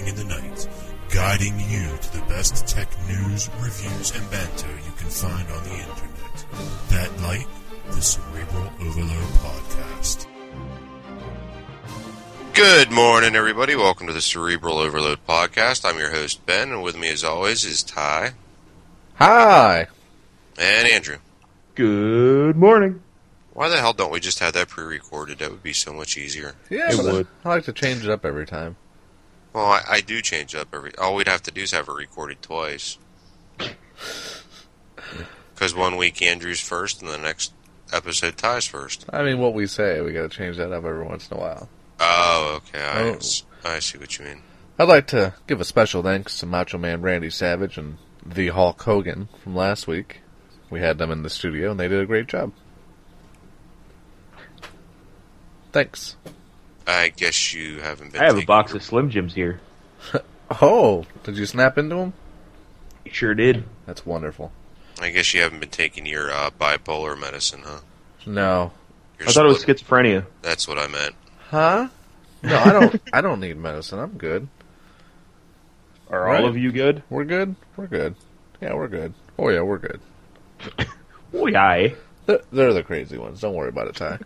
in the night, guiding you to the best tech news, reviews, and banter you can find on the internet. That light, the Cerebral Overload Podcast. Good morning, everybody. Welcome to the Cerebral Overload Podcast. I'm your host, Ben, and with me, as always, is Ty. Hi. And Andrew. Good morning. Why the hell don't we just have that pre-recorded? That would be so much easier. Yeah, It would. I like to change it up every time. Well, I do change up all we'd have to do is have it recorded twice. Because one week Andrew's first, and the next episode Ty's first. I mean, what we say, we gotta change that up every once in a while. Oh, okay. I see what you mean. I'd like to give a special thanks to Macho Man Randy Savage and the Hulk Hogan from last week. We had them in the studio, and they did a great job. Thanks. I guess you haven't been. I have a box of Slim Jims here. Oh, did you snap into them? Sure did. That's wonderful. I guess you haven't been taking your bipolar medicine, huh? No. Your I thought it was split- schizophrenia. That's what I meant. Huh? No, I don't. I don't need medicine. I'm good. Are Right. all of you good? We're good. We're good. Yeah, we're good. Oh yeah, we're good. Oh, yeah. They're the crazy ones. Don't worry about it, Ty.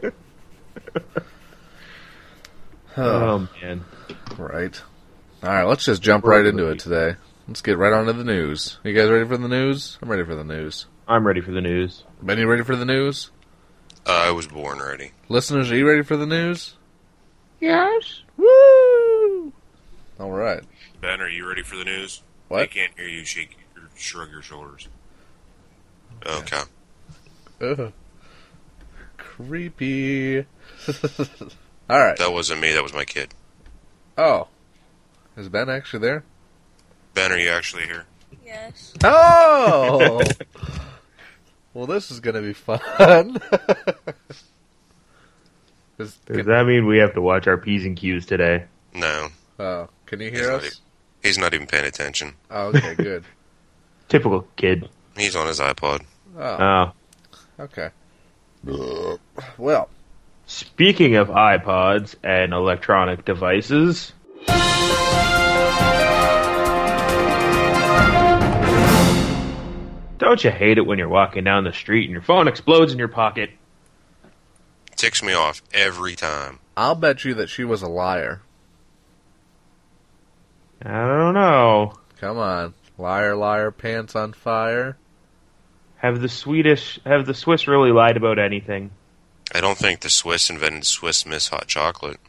Oh, man. Right. Alright, let's just jump right into it today. Let's get right on to the news. You guys ready for the news? I'm ready for the news. I'm ready for the news. Ben, you ready for the news? I was born ready. Listeners, are you ready for the news? Yes. Woo! Alright. Ben, are you ready for the news? What? I can't hear you. Shrug your shoulders. Okay. Ugh. Creepy. Alright. That wasn't me. That was my kid. Oh. Is Ben actually there? Ben, are you actually here? Yes. Oh! Well, this is gonna be fun. Does that mean we have to watch our P's and Q's today? No. Oh, can you hear us? He's not even paying attention. Oh, okay, good. Typical kid. He's on his iPod. Oh, Oh. okay. Well, Speaking of iPods and electronic devices, don't you hate it when you're walking down the street and your phone explodes in your pocket? Ticks me off every time. I'll bet you that she was a liar. I don't know. Come on. Liar, liar, pants on fire. Have the Swiss really lied about anything? I don't think the Swiss invented Swiss Miss hot chocolate.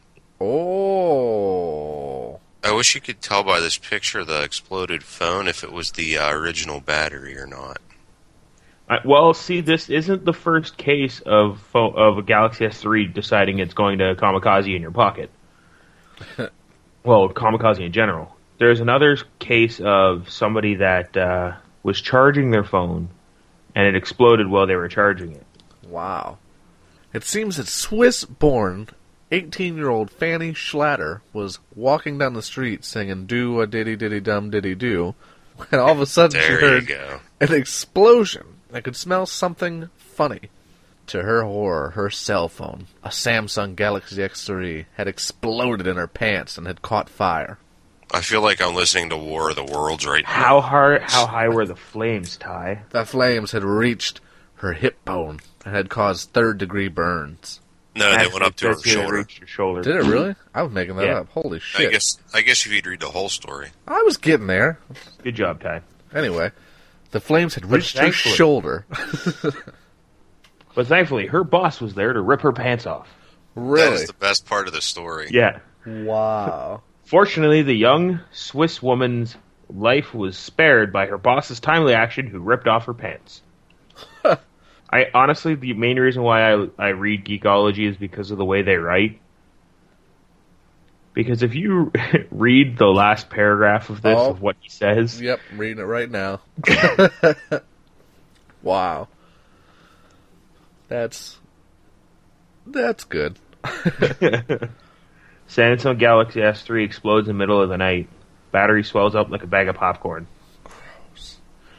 Oh. I wish you could tell by this picture of the exploded phone if it was the original battery or not. Well, see, this isn't the first case of a Galaxy S3 deciding it's going to kamikaze in your pocket. Well, kamikaze in general. There's another case of somebody that was charging their phone, and it exploded while they were charging it. Wow. It seems that Swiss-born 18-year-old Fanny Schlatter was walking down the street singing "Do a diddy diddy dum diddy do," when all of a sudden she There you heard go. an explosion. I could smell something funny. To her horror, her cell phone, a Samsung Galaxy S3, had exploded in her pants and had caught fire. I feel like I'm listening to War of the Worlds right now. How high were the flames, Ty? The flames had reached her hip bone and had caused third-degree burns. No, they went up to her Actually, it shoulder. reached your shoulder. Did it really? I was making that Yeah. up. Holy I shit. guess if you'd read the whole story. I was getting there. Good job, Ty. Anyway, the flames had reached her thankfully- shoulder. But thankfully, her boss was there to rip her pants off. That Really? was the best part of the story. Yeah. Wow. Fortunately, the young Swiss woman's life was spared by her boss's timely action, who ripped off her pants. I honestly, the main reason why I read Geekology is because of the way they write. Because if you read the last paragraph of this, of what he says, Yep, reading it right now. Wow. That's good. Samsung Galaxy S3 explodes in the middle of the night. Battery swells up like a bag of popcorn. Gross.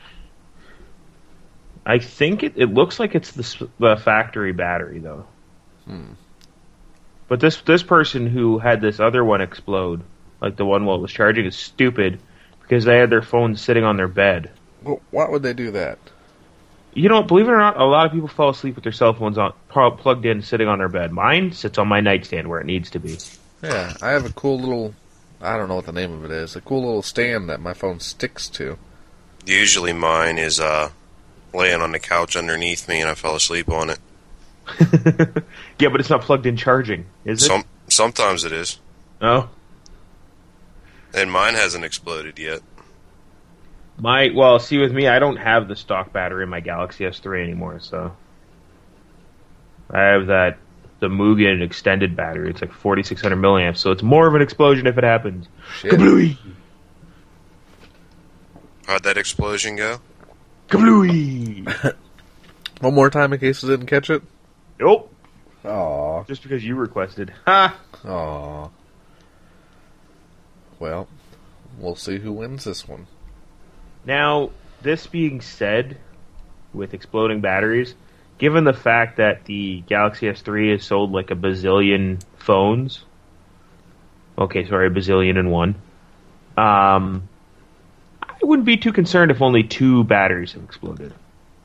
I think it looks like it's the factory battery, though. But this person who had this other one explode like the one while it was charging, is stupid because they had their phones sitting on their bed. Well, why would they do that? You know, believe it or not, a lot of people fall asleep with their cell phones on plugged in, sitting on their bed. Mine sits on my nightstand where it needs to be. Yeah, I have a cool little, I don't know what the name of it is, a cool little stand that my phone sticks to. Usually mine is laying on the couch underneath me and I fell asleep on it. Yeah, but it's not plugged in charging, is it? Sometimes it is. Oh. And mine hasn't exploded yet. Well, see, with me, I don't have the stock battery in my Galaxy S3 anymore, so I have the Mugen extended battery. It's like 4,600 milliamps, so it's more of an explosion if it happens. Shit. Kablooey! How'd that explosion go? Kablooey! One more time in case I didn't catch it? Nope. Aw. Just because you requested. Ha! Aw. Well, we'll see who wins this one. Now, this being said, with exploding batteries, given the fact that the Galaxy S3 has sold like a bazillion phones, a bazillion and one, I wouldn't be too concerned if only 2 batteries have exploded.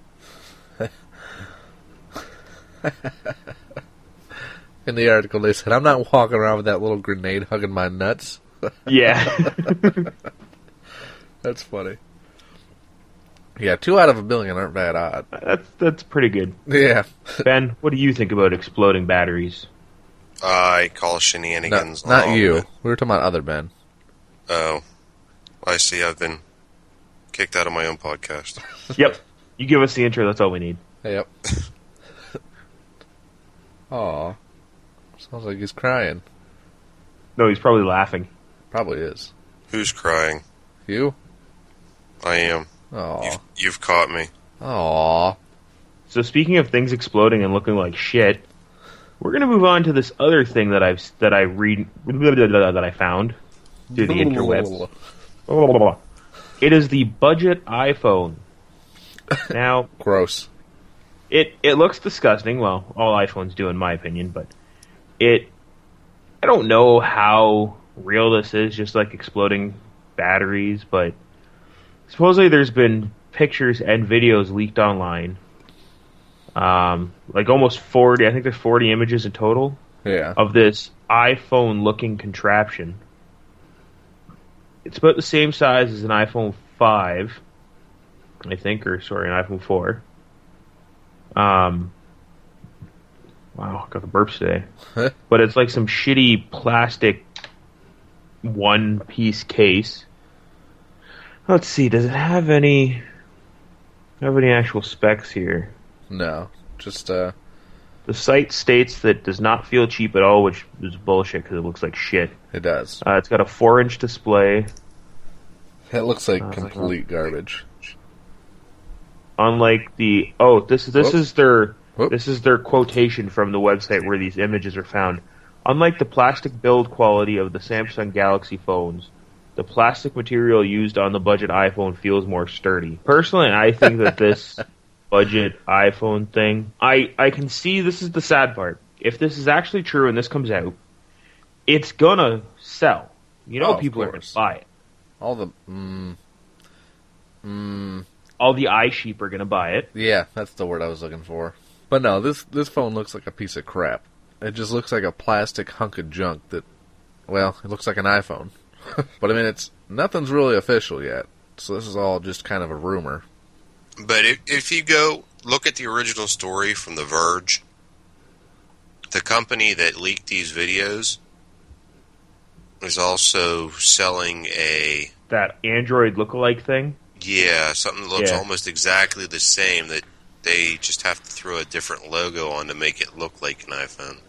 In the article, they said, I'm not walking around with that little grenade hugging my nuts. Yeah. That's funny. Yeah, 2 out of a billion aren't that odd. That's pretty good. Yeah. Ben, what do you think about exploding batteries? I call shenanigans. Not along you. with- We were talking about other Ben. Oh. I see. I've been kicked out of my own podcast. Yep. You give us the intro, that's all we need. Yep. Aw. Sounds like he's crying. No, he's probably laughing. Probably is. Who's crying? You? I am. Aw. You've caught me. Aw. So speaking of things exploding and looking like shit, we're gonna move on to this other thing that I found through the interwebs. It is the budget iPhone. Now, Gross. it looks disgusting. Well, all iPhones do, in my opinion. But I don't know how real this is. Just like exploding batteries, but supposedly there's been pictures and videos leaked online. Like almost 40. I think there's 40 images in total. Yeah. Of this iPhone-looking contraption. It's about the same size as an iPhone 5, I think, an iPhone 4. Wow, got the burps today. But it's like some shitty plastic one-piece case. Let's see, does it have any actual specs here? No. Just, The site states that does not feel cheap at all, which is bullshit because it looks like shit. it does. It's got a 4-inch display. It looks like complete garbage. Unlike the this is their quotation from the website where these images are found. Unlike the plastic build quality of the Samsung Galaxy phones, the plastic material used on the budget iPhone feels more sturdy. Personally, I think that this budget iPhone thing, I can see, this is the sad part. If this is actually true and this comes out, it's gonna sell. You know, people are gonna buy it. All the All the eye sheep are gonna buy it. yeah, that's the word I was looking for. But no, this phone looks like a piece of crap. It just looks like a plastic hunk of junk that, well, it looks like an iPhone. But I mean, nothing's really official yet, so this is all just kind of a rumor. But if you go look at the original story from The Verge, the company that leaked these videos is also selling That Android lookalike thing. something that looks Yeah. almost exactly the same, that they just have to throw a different logo on to make it look like an iPhone.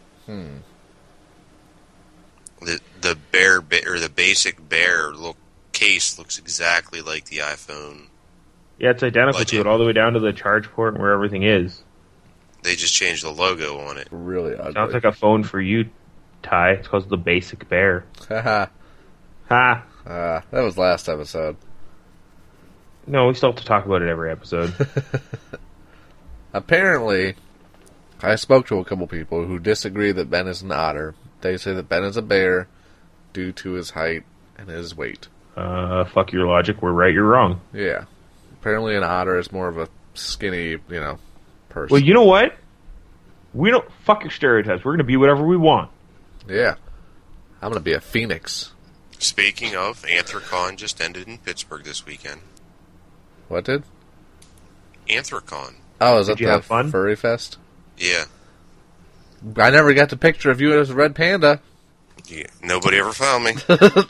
The the basic Bear case looks exactly like the iPhone. Yeah, it's identical Budget. to it, all the way down to the charge port and where everything is. They just changed the logo on it. Really ugly. Sounds like a phone for you, Ty. It's called the Basic Bear. Haha. Ha! That was last episode. No, we still have to talk about it every episode. Apparently, I spoke to a couple people who disagree that Ben is an otter. They say that Ben is a bear due to his height and his weight. Fuck your logic. We're right, you're wrong. Yeah. Apparently an otter is more of a skinny, person. Well, you know what? We don't fuck your stereotypes. We're going to be whatever we want. Yeah. I'm going to be a phoenix. Speaking of, Anthrocon just ended in Pittsburgh this weekend. What did? Anthrocon. Oh, is that you the have fun? furry fest? Yeah. I never got the picture of you as a red panda. Yeah. Nobody ever found me.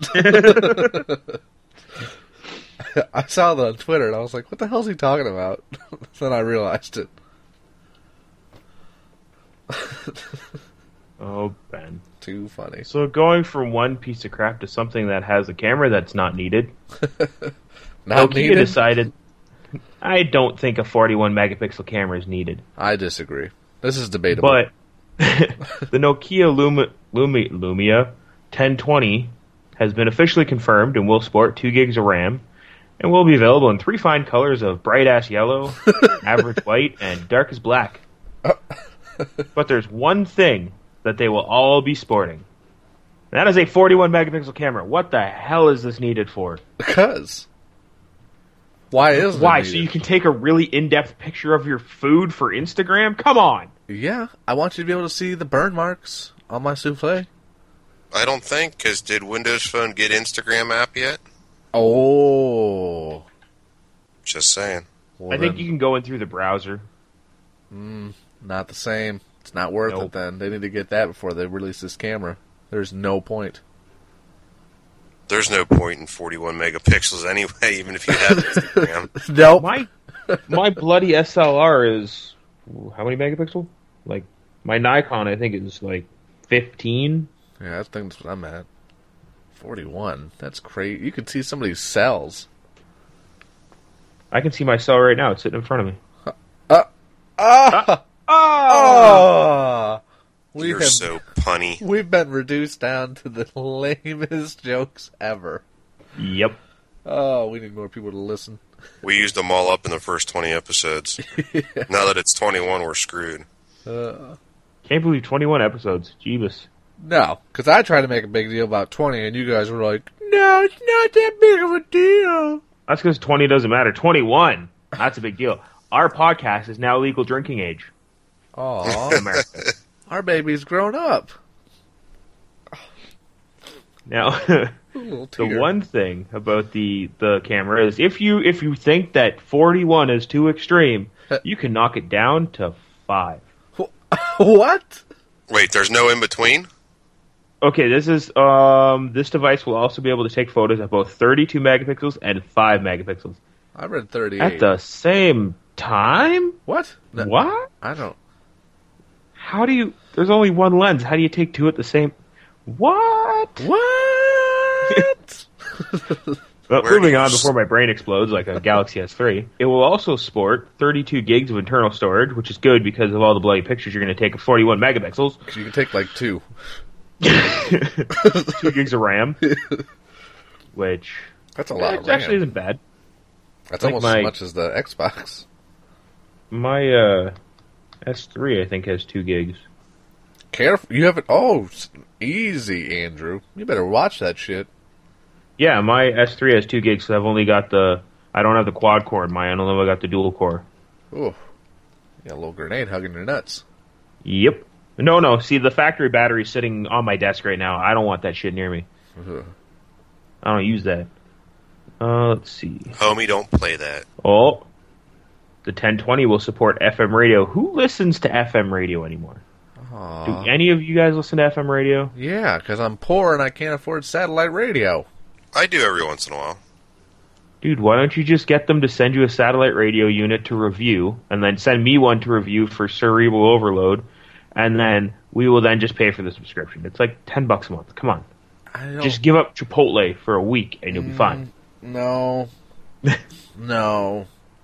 I saw that on Twitter, and I was like, what the hell is he talking about? Then I realized it. Oh, Ben. Too funny. So going from one piece of crap to something that has a camera that's not needed, Not Nokia needed? decided, I don't think a 41 megapixel camera is needed. I disagree. This is debatable. But the Nokia Lumia 1020 has been officially confirmed and will sport 2 gigs of RAM and will be available in 3 fine colors of bright-ass yellow, average white, and dark as black. But there's one thing that they will all be sporting. And that is a 41 megapixel camera. What the hell is this needed for? Because. Why is it Why? needed? So you can take a really in-depth picture of your food for Instagram? Come on! Yeah, I want you to be able to see the burn marks on my souffle. I don't think, because did Windows Phone get Instagram app yet? Oh. Just saying. Well, I think then, you can go in through the browser. not the same. It's not worth Nope. it then. They need to get that before they release this camera. There's no point. There's no point in 41 megapixels anyway, even if you have Instagram. Nope. My bloody SLR is how many megapixel? Like my Nikon, I think is like 15. Yeah, I think that's what I'm at. 41. That's crazy. You can see somebody's cells. I can see my cell right now. It's sitting in front of me. Oh! You're so punny. We've been reduced down to the lamest jokes ever. Yep. Oh, we need more people to listen. We used them all up in the first 20 episodes. Now that it's 21, we're screwed. Can't believe 21 episodes. Jeebus. No, because I tried to make a big deal about 20, and you guys were like, no, it's not that big of a deal. That's because 20 doesn't matter. 21. That's a big deal. Our podcast is now legal drinking age in Aw, America. our baby's grown up. Now, A little the tear. one thing about the camera is if you think that 41 is too extreme, you can knock it down to 5. What? Wait, there's no in between? Okay, this is this device will also be able to take photos at both 32 megapixels and 5 megapixels I read 38. at the same time. What? No, What? I don't. How do you? There's only one lens. How do you take 2 at the same? What? What? Well, Where do moving you on s- before my brain explodes like a Galaxy S3. It will also sport 32 gigs of internal storage, which is good because of all the bloody pictures you're going to take of 41 megapixels. You can take like 2. 2 gigs of RAM, which That's a lot of RAM. actually isn't bad. That's like almost my- as much as the Xbox. My S3, I think, has 2 gigs. Careful. You have it. Oh, easy, Andrew. You better watch that shit. Yeah, my S3 has 2 gigs, so I've only got I don't have the quad core in mine. I only got the dual core. Ooh. You got a little grenade hugging your nuts. Yep. No. See, the factory battery's sitting on my desk right now. I don't want that shit near me. Ugh. I don't use that. Let's see. Homie, don't play that. Oh, the 1020 will support FM radio. Who listens to FM radio anymore? Aw. Do any of you guys listen to FM radio? Yeah, because I'm poor and I can't afford satellite radio. I do every once in a while. Dude, why don't you just get them to send you a satellite radio unit to review, and then send me one to review for cerebral overload, and then we will then just pay for the subscription. It's like $10 a month. Come on. I don't. Just give up Chipotle for a week, and you'll be fine. No. No.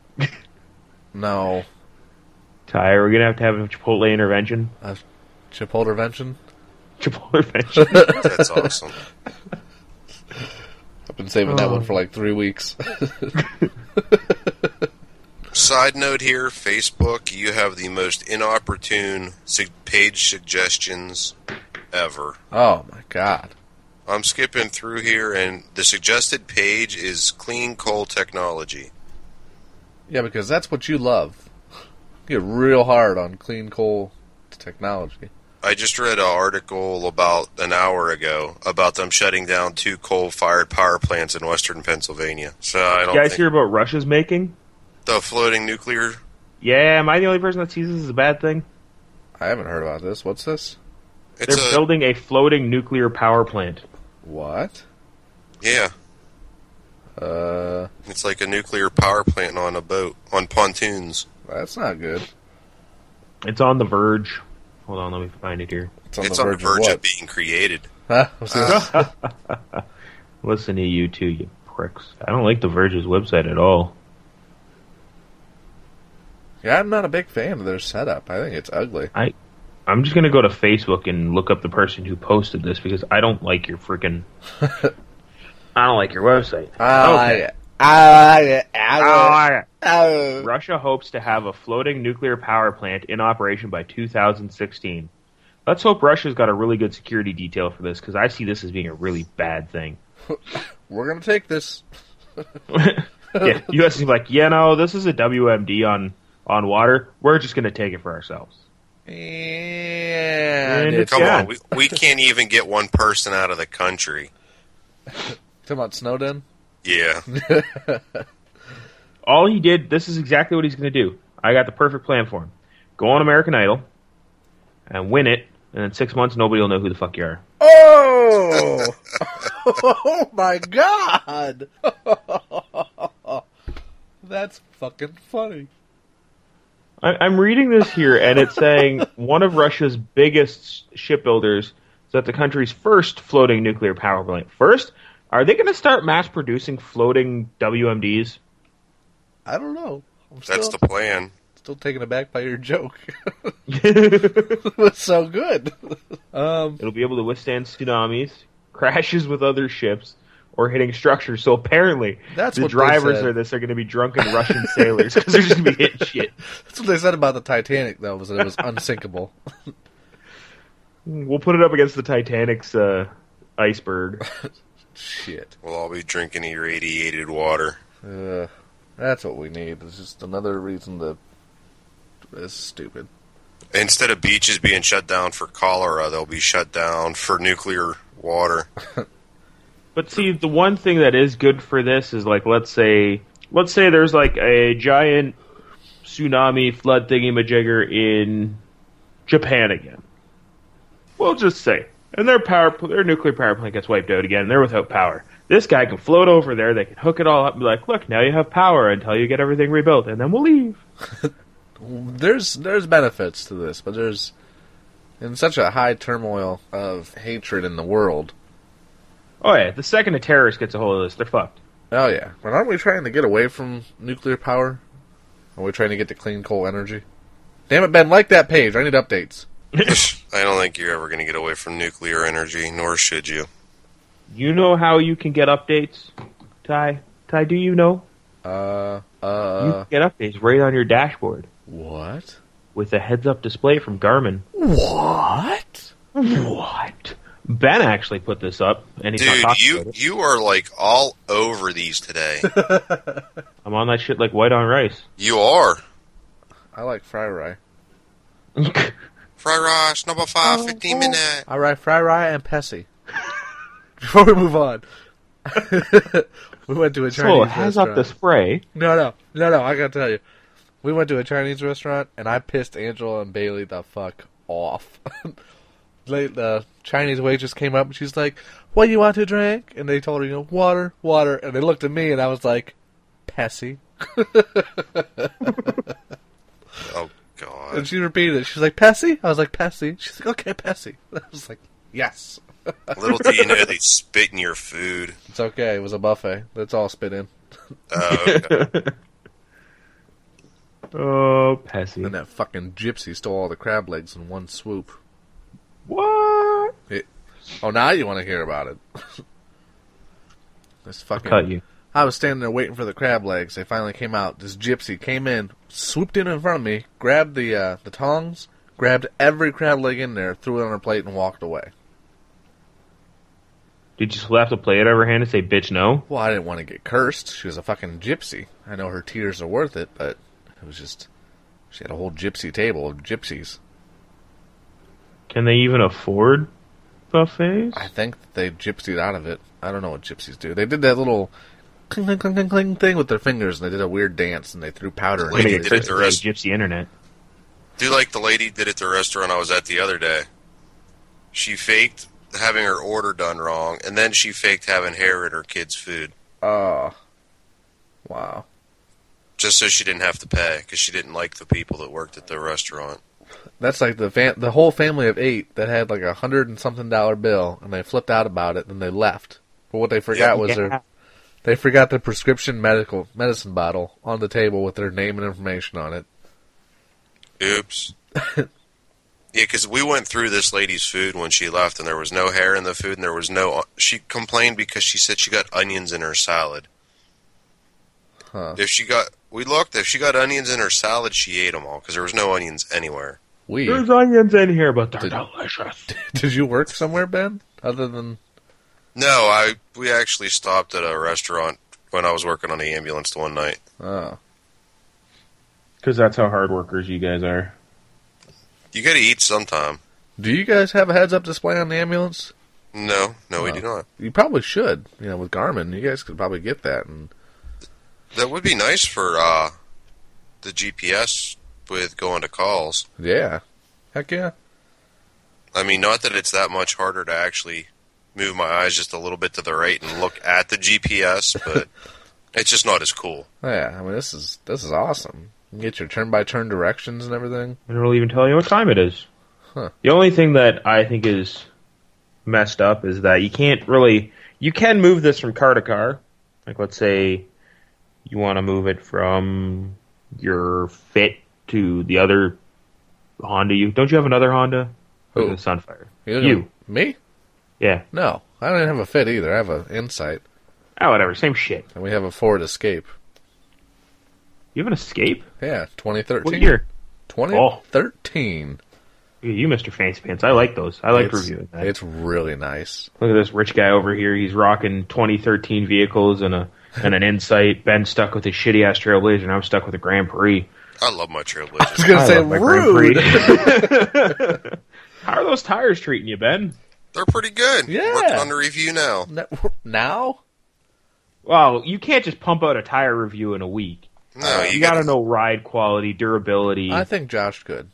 No. Ty, are we going to have a Chipotle intervention? Chipotle intervention? Chipotle intervention? That's awesome. I've been saving that one for like 3 weeks. Side note here, Facebook, you have the most inopportune page suggestions ever. Oh my god. I'm skipping through here, and the suggested page is clean coal technology. Yeah, because that's what you love. You get real hard on clean coal technology. I just read an article about an hour ago about them shutting down 2 coal-fired power plants in western Pennsylvania. So I don't You guys think hear about Russia's making? the floating nuclear. Yeah, am I the only person that sees this as a bad thing? I haven't heard about this. What's this? It's They're building a floating nuclear power plant. What? yeah. It's like a nuclear power plant on a boat on pontoons. That's not good. It's on The Verge. Hold on, let me find it here. It's on It's the on the verge of verge what? of being created. Huh? What's this? Listen to you two, you pricks. I don't like The Verge's website at all. Yeah, I'm not a big fan of their setup. I think it's ugly. I'm just gonna go to Facebook and look up the person who posted this because I don't like your freaking. I don't like your website. Russia hopes to have a floating nuclear power plant in operation by 2016. Let's hope Russia's got a really good security detail for this because I see this as being a really bad thing. We're gonna take this. Yeah, U.S. is like, no, this is a WMD on water. We're just gonna take it for ourselves. And it's Come Yeah. on, we can't even get one person out of the country. talking about Snowden. Yeah. All he did, this is exactly what he's going to do. I got the perfect plan for him. Go on American Idol and win it, and in 6 months, nobody will know who the fuck you are. Oh! Oh my god! That's fucking funny. I'm reading this here, and it's saying one of Russia's biggest shipbuilders is at the country's first floating nuclear power plant. First, are they going to start mass producing floating WMDs? I don't know. That's the plan. Still taken aback by your joke. It was so good. It'll be able to withstand tsunamis, crashes with other ships, or hitting structures. So apparently, That's the what they drivers said. of this are going to be drunken Russian sailors because they're just going to be hitting shit. That's what they said about the Titanic, though, was that it was unsinkable. We'll put it up against the Titanic's iceberg. Shit. We'll all be drinking irradiated water. That's what we need. It's just another reason to... It's stupid. Instead of beaches being shut down for cholera, they'll be shut down for nuclear water. But see, the one thing that is good for this is like, let's say there's like a giant tsunami flood thingy-majigger in Japan again. We'll just say, and their nuclear power plant gets wiped out again, and they're without power. This guy can float over there, they can hook it all up and be like, look, now you have power until you get everything rebuilt, and then we'll leave. There's benefits to this, but there's... In such a high turmoil of hatred in the world... Oh yeah, the second a terrorist gets a hold of this, they're fucked. Oh yeah. But aren't we trying to get away from nuclear power? Are we trying to get to clean coal energy? Damn it, Ben, like that page. I need updates. I don't think you're ever going to get away from nuclear energy, nor should you. You know how you can get updates, Ty? Ty, do you know? You can get updates right on your dashboard What? with a heads-up display from Garmin. What? What? Ben actually put this up, and he's not Dude, talking about it. you are like all over these today. I'm on that shit like white on rice. You are. I like fry rye. Fry rice, number 5, 15 minutes. I like fry rye and Pessy. Before we move on. We went to a Chinese So it has restaurant. up the spray. No, I gotta tell you. We went to a Chinese restaurant, and I pissed Angela and Bailey the fuck off. The Chinese waitress came up, and she's like, what do you want to drink? And they told her, water. And they looked at me, and I was like, Pessy. Oh, God. And she repeated it. She's like, Pessy? I was like, Pessy. She's like, okay, Pessy. I was like, yes. Little do you know they spit in your food. It's okay. It was a buffet. That's all spit in. Okay. Oh, Pessy. And that fucking gypsy stole all the crab legs in one swoop. What? Oh, now you want to hear about it. This fucking... Cut you. I was standing there waiting for the crab legs. They finally came out. This gypsy came in, swooped in front of me, grabbed the tongs, grabbed every crab leg in there, threw it on her plate, and walked away. Did you slap the plate out of her hand and say, bitch, no? Well, I didn't want to get cursed. She was a fucking gypsy. I know her tears are worth it, but it was just... She had a whole gypsy table of gypsies. Can they even afford buffets? I think they gypsied out of it. I don't know what gypsies do. They did that little cling, cling, cling, cling, cling thing with their fingers, and they did a weird dance, and they threw powder in Lady it. did it the rest. Gypsy internet. Do like the lady did at the restaurant I was at the other day. She faked having her order done wrong, and then she faked having hair in her kid's food. Oh. Wow. Just so she didn't have to pay, because she didn't like the people that worked at the restaurant. That's like the whole family of 8 that had like $100 and something bill, and they flipped out about it, and they left. But what they forgot was they forgot the prescription medicine bottle on the table with their name and information on it. Oops. Yeah, because we went through this lady's food when she left, and there was no hair in the food, and there was no... She complained because she said she got onions in her salad. Huh. If she got onions in her salad, she ate them all, because there was no onions anywhere. There's onions in here, but they're delicious. Did you work somewhere, Ben? Other than... No, we actually stopped at a restaurant when I was working on the ambulance one night. Oh. Because that's how hard workers you guys are. You gotta eat sometime. Do you guys have a heads-up display on the ambulance? No, we do not. You probably should. You know, with Garmin, you guys could probably get that. And That would be nice for the GPS with going to calls. yeah. Heck yeah. I mean, not that it's that much harder to actually move my eyes just a little bit to the right and look at the GPS, but it's just not as cool. Yeah, I mean, this is awesome. You can get your turn-by-turn directions and everything. And it'll even tell you what time it is. Huh. The only thing that I think is messed up is that you can't really... You can move this from car to car. Like, let's say you want to move it from your Fit to the other Honda. Don't you have another Honda? Or Who? the Sunfire? You. Me? Yeah. No. I don't have a Fit either. I have an Insight. Oh, whatever. Same shit. And we have a Ford Escape. You have an Escape? Yeah, 2013. What year? 2013. You, Mr. Fancy Pants. I like those. I like It's- reviewing that. It's really nice. Look at this rich guy over here. He's rocking 2013 vehicles and an Insight. Ben's stuck with his shitty ass Trailblazer, and I'm stuck with a Grand Prix. I love my I was Trailblazer. going to I say, love my Grand rude. Prix. How are those tires treating you, Ben? They're pretty good. Yeah. Working on the review now. Now? Well, you can't just pump out a tire review in a week. No, You gotta know ride quality, durability. I think Josh could.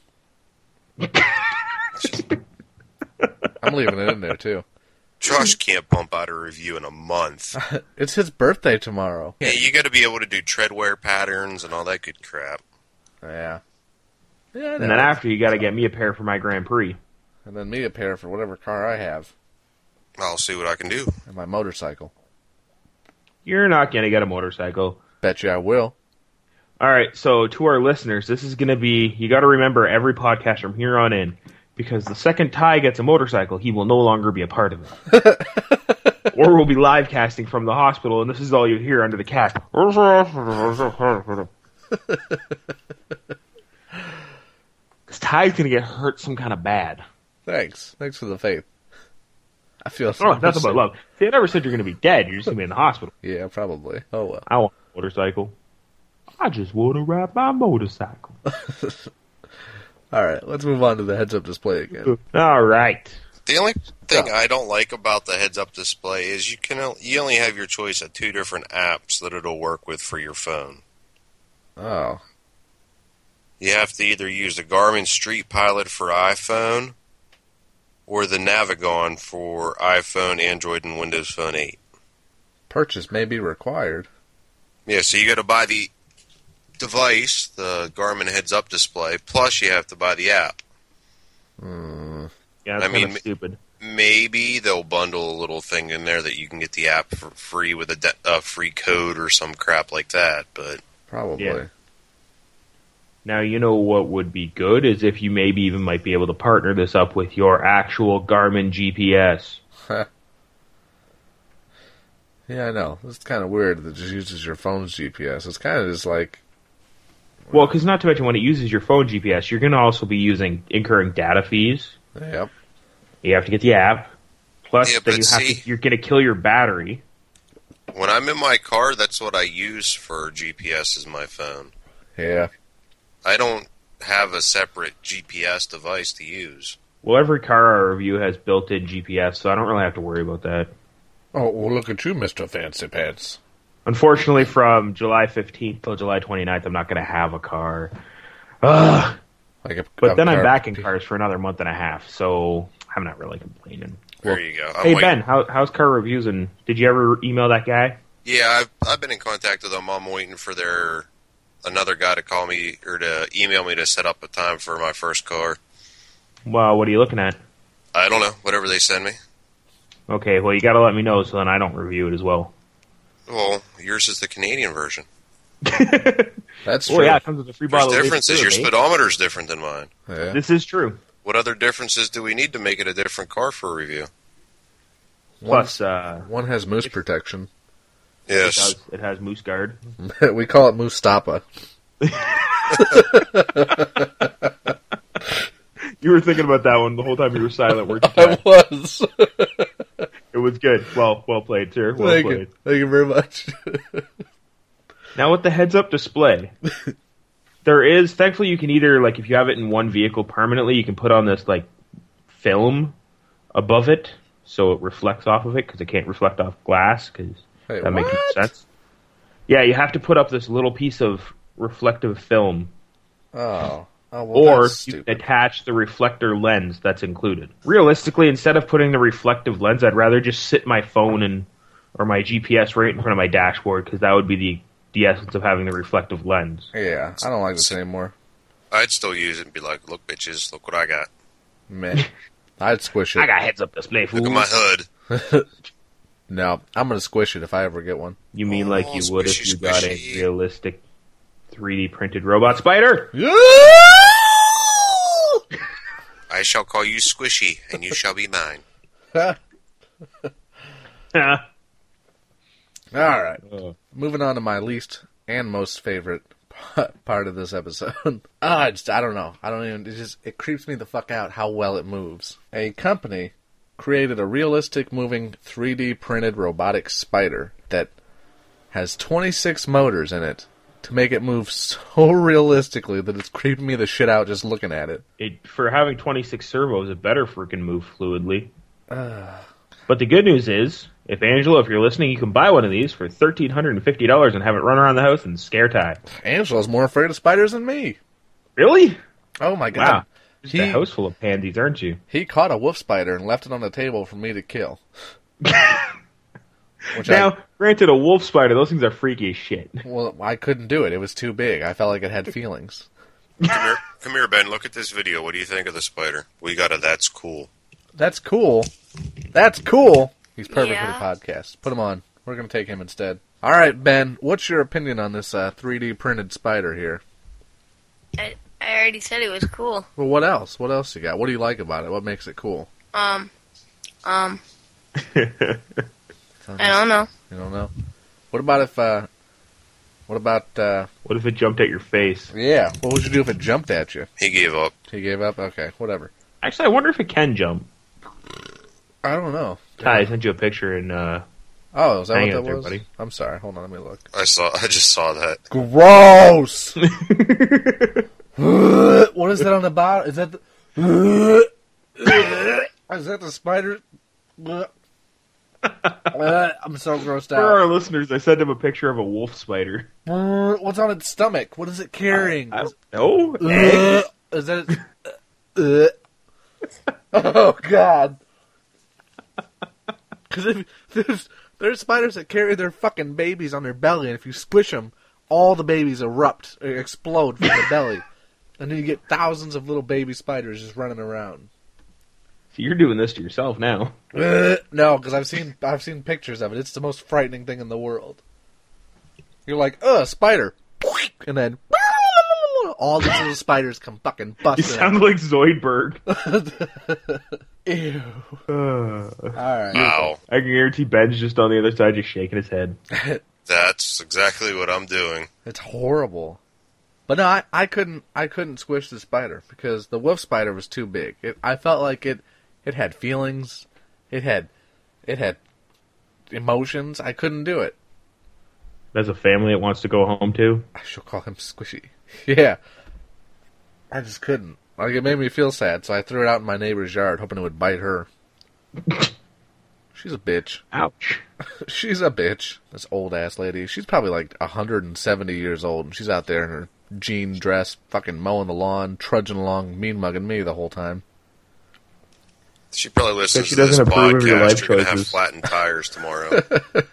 I'm leaving it in there, too. Josh can't pump out a review in a month. It's his birthday tomorrow. Yeah, you got to be able to do tread wear patterns and all that good crap. Yeah. Yeah, I And know. then after, you gotta get me a pair for my Grand Prix. And then me a pair for whatever car I have. I'll see what I can do. And my motorcycle. You're not gonna get a motorcycle. Bet you I will. Alright, so to our listeners, this is gonna be, you gotta remember every podcast from here on in, because the second Ty gets a motorcycle, he will no longer be a part of it. Or we'll be live casting from the hospital, and this is all you hear under the cast. Because Ty's gonna get hurt some kind of bad. Thanks. Thanks for the faith. I feel Oh, nothing but love. See, I never said you're gonna be dead, you're just gonna be in the hospital. Yeah, probably. Oh, well. I want a motorcycle. I just wanna ride my motorcycle. Alright, let's move on to the heads-up display again. Alright. The only thing I don't like about the heads-up display is you only have your choice of 2 different apps that it'll work with for your phone. Oh. You have to either use the Garmin Street Pilot for iPhone or the Navigon for iPhone, Android, and Windows Phone 8. Purchase may be required. Yeah, so you got to buy the device, the Garmin heads-up display, plus you have to buy the app. Yeah, that's I mean, kinda stupid. Maybe they'll bundle a little thing in there that you can get the app for free with a free code or some crap like that, but... Probably. Yeah. Now, you know what would be good is if you maybe even might be able to partner this up with your actual Garmin GPS. Yeah, I know. It's kind of weird that it just uses your phone's GPS. It's kind of just like... Well, because not to mention when it uses your phone GPS, you're going to also be incurring data fees. Yep. You have to get the app. Plus, Yeah, then but you're going to kill your battery. when I'm in my car, that's what I use for GPS is my phone. Yeah. I don't have a separate GPS device to use. Well, every car I review has built-in GPS, so I don't really have to worry about that. Oh, well, look at you, Mr. Fancy Pants. Unfortunately, from July 15th till July 29th, I'm not going to have a car. Ugh. But then I'm back in cars for another month and a half, so I'm not really complaining. There you go. Hey, Ben, how's car reviews, and did you ever email that guy? Yeah, I've been in contact with them. I'm waiting for another guy to call me or to email me to set up a time for my first car. Well, what are you looking at? I don't know. Whatever they send me. Okay, well, you got to let me know so then I don't review it as well. Well, yours is the Canadian version. That's true. Oh, yeah, it comes with a free There's bottle of differences. Your H2O, speedometer's different than mine. Yeah. This is true. What other differences do we need to make it a different car for review? Plus, One has moose protection. Yes. it has Moose Guard. We call it Moostapa. You were thinking about that one the whole time you were silent, weren't you? I was. It was good. Well played, sir. Well played. Thank you very much. Now with the heads-up display, there is, thankfully you can either, like, if you have it in one vehicle permanently, you can put on this, like, film above it so it reflects off of it, because it can't reflect off glass, because that makes no sense. Yeah, you have to put up this little piece of reflective film. Oh. Well, or that's you stupid. can attach the reflector lens that's included. Realistically, instead of putting the reflective lens, I'd rather just sit my phone or my GPS right in front of my dashboard, because that would be the essence of having the reflective lens. Yeah, I don't like this anymore. I'd still use it and be like, look, bitches, look what I got. Man, I'd squish it. I got heads-up display, fool. Look at my hood. No, I'm going to squish it if I ever get one. You mean like you would if squishy, you got a squishy. realistic 3D printed robot spider? I shall call you Squishy, and you shall be mine. All right. Moving on to my least and most favorite part of this episode. I don't know. It creeps me the fuck out how well it moves. A company created a realistic moving 3D printed robotic spider that has 26 motors in it to make it move so realistically that it's creeping me the shit out just looking at it. For having 26 servos, it better freaking move fluidly. But the good news is, if you're listening, you can buy one of these for $1,350 and have it run around the house and scare Ty. Angela's more afraid of spiders than me. Really? Oh my god. Wow. Just a house full of pansies, aren't you? He caught a wolf spider and left it on the table for me to kill. Granted, a wolf spider, those things are freaky as shit. Well, I couldn't do it. It was too big. I felt like it had feelings. Come here, Ben. Look at this video. What do you think of the spider? We got a That's Cool. That's cool. That's cool. He's perfect Yeah. for the podcast. Put him on. We're going to take him instead. All right, Ben, what's your opinion on this 3D printed spider here? I already said it was cool. Well, what else? What else you got? What do you like about it? What makes it cool? I don't know. You don't know? What about if, What if it jumped at your face? yeah, what would you do if it jumped at you? He gave up. He gave up? Okay, whatever. Actually, I wonder if it can jump. I don't know. Ty, I sent you a picture in Oh, is that hang what out that there, was? buddy. I'm sorry. Hold on, let me look. I just saw that. Gross! What is that on the bottom? Is that the... Is that the spider? I'm so grossed For out. our listeners, I sent him a picture of a wolf spider. What's on its stomach? What is it carrying? No? Eggs? Is that... Oh, God. Because there's spiders that carry their fucking babies on their belly, and if you squish them, all the babies erupt, or explode from the belly. And then you get thousands of little baby spiders just running around. So you're doing this to yourself now. No, because I've seen pictures of it. It's the most frightening thing in the world. You're like, spider, and then all these little spiders come fucking You busting. sound like Zoidberg. Ew. All right. Wow. I can guarantee Ben's just on the other side just shaking his head. That's exactly what I'm doing. It's horrible. But no, I couldn't squish the spider because the wolf spider was too big. I felt like it had feelings. It had It had emotions. I couldn't do it. There's a family it wants to go home to. I shall call him Squishy. Yeah. I just couldn't. Like, it made me feel sad, so I threw it out in my neighbor's yard, hoping it would bite her. She's a bitch. Ouch. She's a bitch. This old-ass lady. She's probably like 170 years old, and she's out there in her jean dress, fucking mowing the lawn, trudging along, mean-mugging me the whole time. She probably listens she to this doesn't approve of your podcast. life You're going to have choices. flattened tires tomorrow.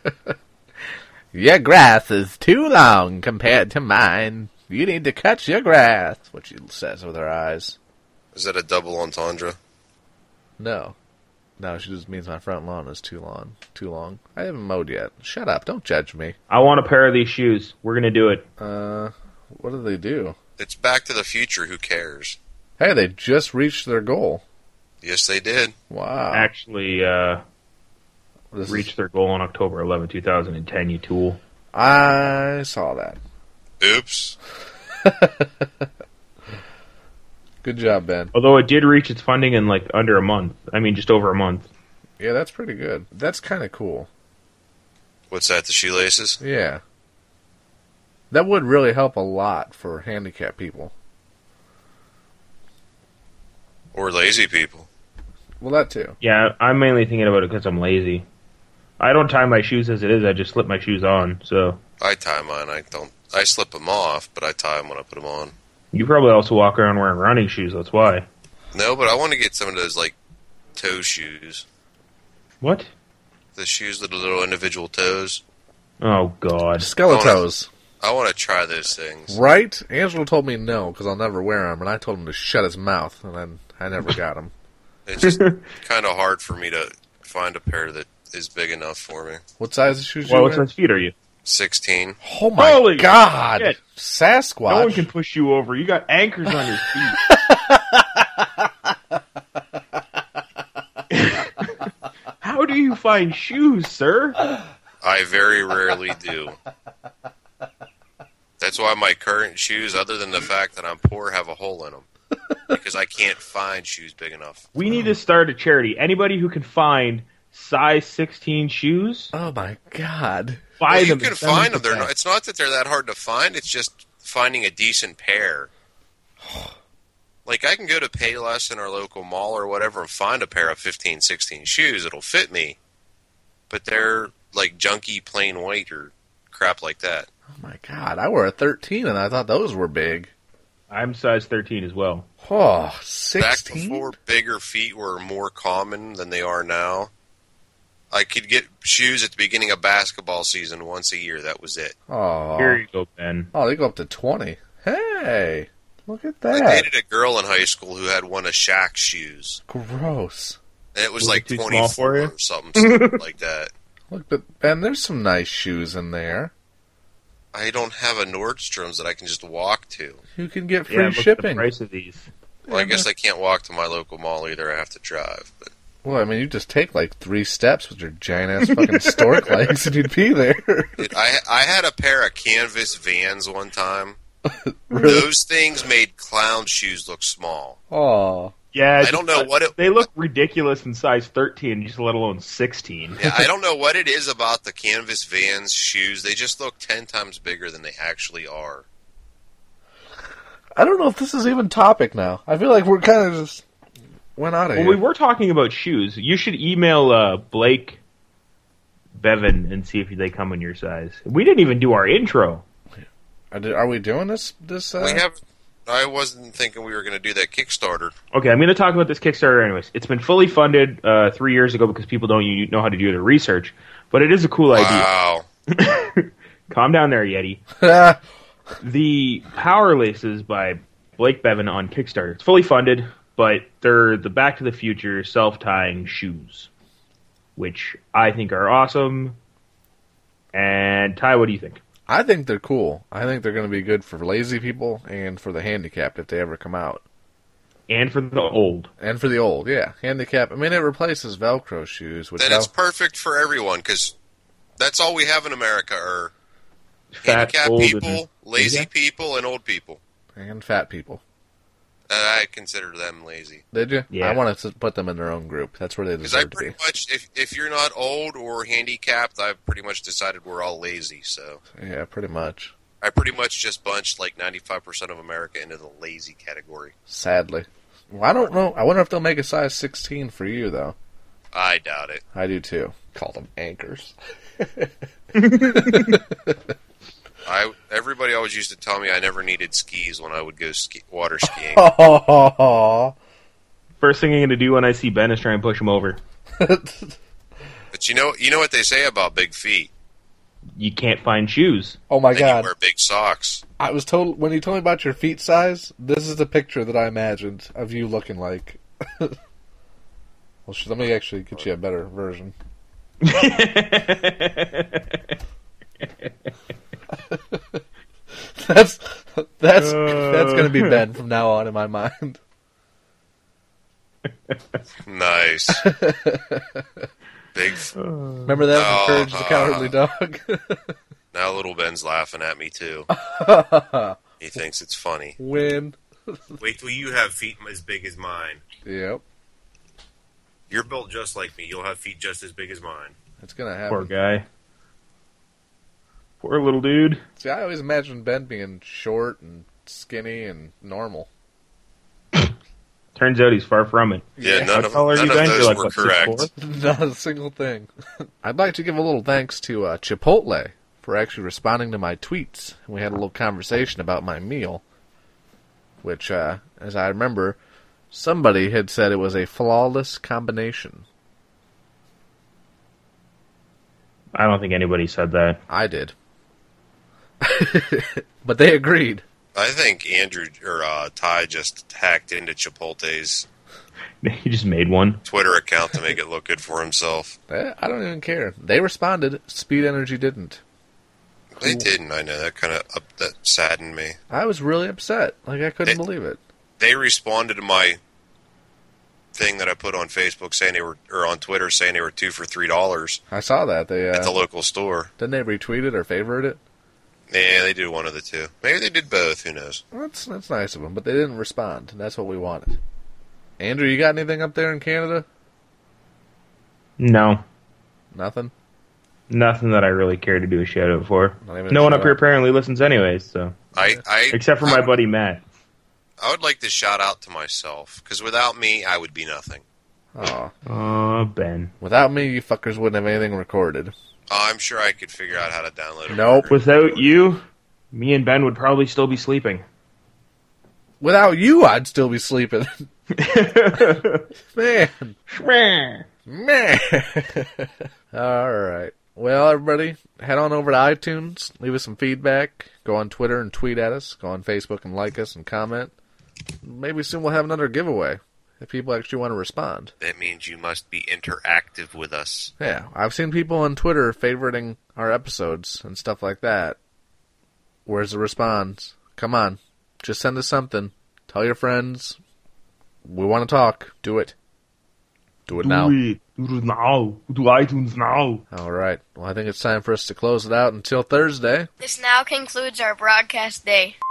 Your grass is too long compared to mine. You need to cut your grass, what she says with her eyes. Is that a double entendre? No. No, she just means my front lawn is too long. Too long. I haven't mowed yet. Shut up. Don't judge me. I want a pair of these shoes. We're going to do it. What do they do? It's Back to the Future. Who cares? Hey, they just reached their goal. Yes, they did. Wow. Actually, This is- reached their goal on October 11, 2010, you tool. I saw that. Oops. Good job, Ben. Although it did reach its funding in like under a month. I mean, just over a month. Yeah, that's pretty good. That's kind of cool. What's that, the shoelaces? Yeah. That would really help a lot for handicapped people. Or lazy people? Well, that too. Yeah, I'm mainly thinking about it because I'm lazy. I don't tie my shoes as it is. I just slip my shoes on. So I tie mine. I slip them off, but I tie them when I put them on. you probably also walk around wearing running shoes. That's why. No, but I want to get some of those, like, toe shoes. What? The shoes with the little individual toes. Oh God. Skeletos. I want to try those things. Right? Angelo told me no, because I'll never wear them, and I told him to shut his mouth, and then I never got them. It's just kind of hard for me to find a pair that is big enough for me. What size of shoes Well, you what wear? size feet are you? 16. Oh my Holy God! shit. Sasquatch. No one can push you over. You got anchors on your feet. How do you find shoes, sir? I very rarely do. That's why my current shoes, other than the fact that I'm poor, have a hole in them. Because I can't find shoes big enough. We need to start a charity. Anybody who can find size 16 shoes, Oh my God! buy Well, you them. can and send find to them. Beth. It's not that they're that hard to find. It's just finding a decent pair. Like, I can go to Payless in our local mall or whatever and find a pair of 15, 16 shoes that'll fit me. But they're, like, junky, plain white or crap like that. Oh my God! I wear a 13, and I thought those were big. I'm size 13 as well. Oh, Back 16? before bigger feet were more common than they are now, I could get shoes at the beginning of basketball season once a year. That was it. Oh. Here you go, Ben. Oh, they go up to 20. Hey, look at I that. dated a girl in high school who had one of Shaq's shoes. Gross. And it was Was it like too small 24 for you? or something stupid like that. Look, but Ben, there's some nice shoes in there. I don't have a Nordstrom's that I can just walk to. You can get free Yeah, look at the shipping. price of these. Well, I guess I can't walk to my local mall either. I have to drive. But Well, I mean, you just take like 3 steps with your giant ass fucking stork legs, and you'd be there. dude, I had a pair of canvas Vans one time. Really? Those things made clown shoes look small. Oh, Yeah, I don't know what it. they look ridiculous in size 13, just let alone 16. Yeah, I don't know what it is about the canvas Vans shoes. They just look 10 times bigger than they actually are. I don't know if this is even topic now. I feel like we're kind of just went out of Well, here. we were talking about shoes. You should email Blake Bevan and see if they come in your size. We didn't even do our intro. Are we doing this? We have. I wasn't thinking we were going to do that Kickstarter. Okay, I'm going to talk about this Kickstarter anyways. It's been fully funded 3 years ago because people don't know how to do their research, but it is a cool idea. Wow. Calm down there, Yeti. The Power Laces by Blake Bevan on Kickstarter. It's fully funded, but they're the Back to the Future self-tying shoes, which I think are awesome. And Ty, what do you think? I think they're cool. I think they're going to be good for lazy people and for the handicapped if they ever come out. And for the old. And for the old, yeah. Handicap. I mean, it replaces Velcro shoes. Which Then it's perfect for everyone because that's all we have in America are Fat, handicapped old, people, and- lazy Yeah. people, and old people. and fat people. I consider them lazy. Did you? Yeah. I wanted to put them in their own group. That's where they Because I deserve to be. pretty much, if you're not old or handicapped, I've pretty much decided we're all lazy. So Yeah, pretty much. I pretty much just bunched like 95% of America into the lazy category. Sadly. Well, I don't know. I wonder if they'll make a size 16 for you, though. I doubt it. I do, too. Call them anchors. Everybody always used to tell me I never needed skis when I would go water skiing. First thing I'm going to do when I see Ben is try and push him over. But you know what they say about big feet? You can't find shoes. Oh my Then god. you wear big socks. I was told, when you told me about your feet size, this is the picture that I imagined of you looking like. Well, let me actually get you a better version. That's gonna be Ben from now on in my mind. Nice. Big. Remember that? Oh, Courage the Cowardly Dog. Now little Ben's laughing at me too. He thinks it's funny. Win. Wait till you have feet as big as mine. Yep, You're built just like me. You'll have feet just as big as mine. it's gonna Poor happen. guy. Poor little dude. See, I always imagined Ben being short and skinny and normal. Turns out he's far from it. Yeah, none How of tall are you, Ben? those You're like, were what, correct. 6'4"? Not a single thing. I'd like to give a little thanks to Chipotle for actually responding to my tweets. We had a little conversation about my meal, which, as I remember, somebody had said it was a flawless combination. I don't think anybody said that. I did. But they agreed. I think Andrew or Ty just hacked into Chipotle's He just made one. Twitter account to make it look good for himself. I don't even care. They responded. Speed Energy didn't. They didn't. I know that saddened me. I was really upset. Like, I couldn't believe it. They responded to my thing that I put on Facebook saying they were, or on Twitter saying they were 2 for $3 I saw that. They at the local store. didn't they retweet it or favorite it? Yeah, they did one of the two. Maybe they did both. Who knows? That's nice of them, but they didn't respond, and that's what we wanted. Andrew, you got anything up there in Canada? No. Nothing? Nothing that I really care to do a shout out for. Not even a No one shout up here out? apparently listens anyways, so. Except for my buddy Matt. I would like to shout out to myself, because without me, I would be nothing. Aw. Oh, Ben. Without me, you fuckers wouldn't have anything recorded. I'm sure I could figure out how to download it. Nope. Without you, me and Ben would probably still be sleeping. Without you, I'd still be sleeping. Man. Man. Alright. Well, everybody, head on over to iTunes, leave us some feedback, go on Twitter and tweet at us, go on Facebook and like us and comment. Maybe soon we'll have another giveaway, if people actually want to respond. That means you must be interactive with us. Yeah, I've seen people on Twitter favoriting our episodes and stuff like that. Where's the response? Come on, just send us something. Tell your friends. We want to talk. Do it. Do it now. Do it now. Do iTunes now. All right. Well, I think it's time for us to close it out until Thursday. This now concludes our broadcast day.